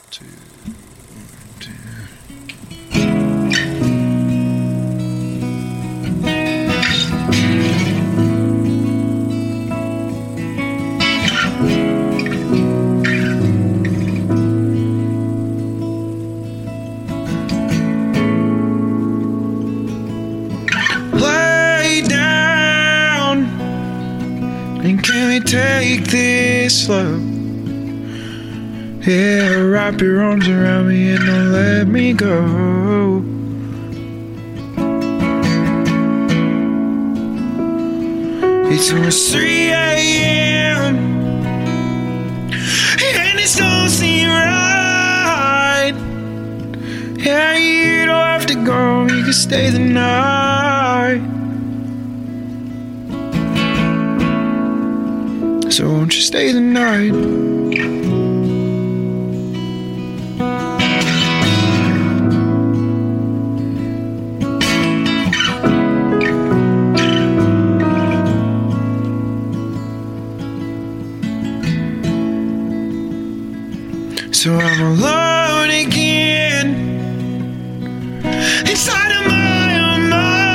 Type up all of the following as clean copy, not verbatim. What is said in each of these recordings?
two. Lay down and can we take this slow? Yeah, wrap your arms around me and don't let me go. It's almost 3 a.m. and it don't seem right. Yeah, you don't have to go, you can stay the night. So won't you stay the night? So I'm alone again, inside of my own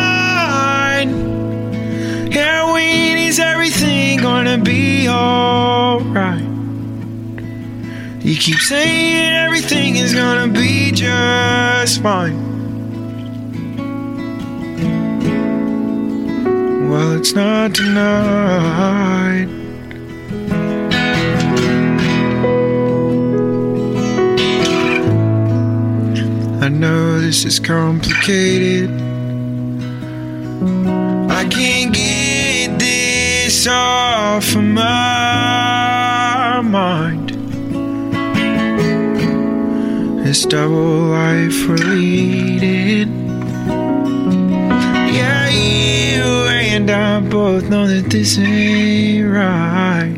mind. Yeah, when is everything gonna be alright? You keep saying everything is gonna be just fine. Well, it's not tonight. I know this is complicated. I can't get this off of my mind. This double life we're leading. Yeah, you and I both know that this ain't right.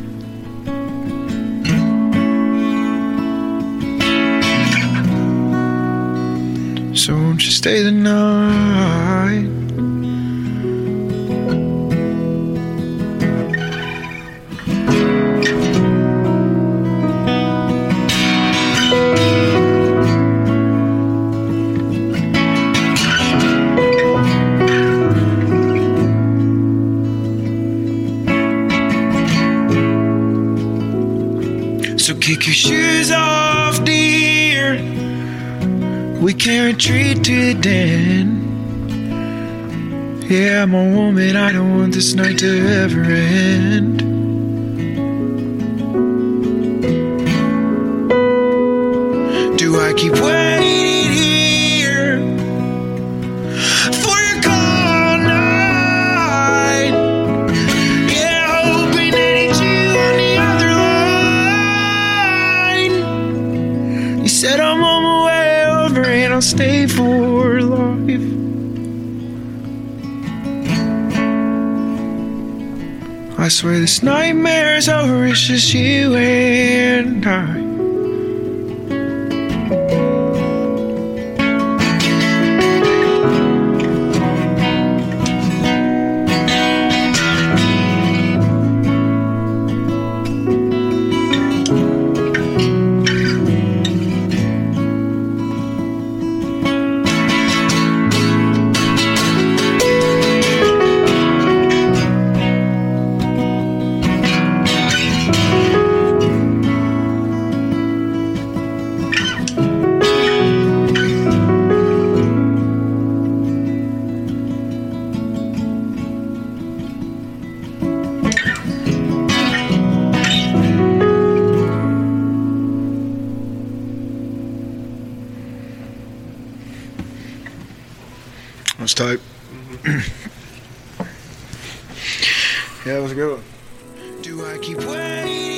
So won't you stay the night? So kick your shoes off, dear. We can retreat to the den. Yeah, I'm a woman, I don't want this night to ever end. Do I keep waiting here for your call all night? Yeah, hoping that it's you on the other line. You said I'm on my way and I'll stay for life. I swear this nightmare's over, it's just you and I. That's tight. Yeah, that was a good one. Do I keep waiting?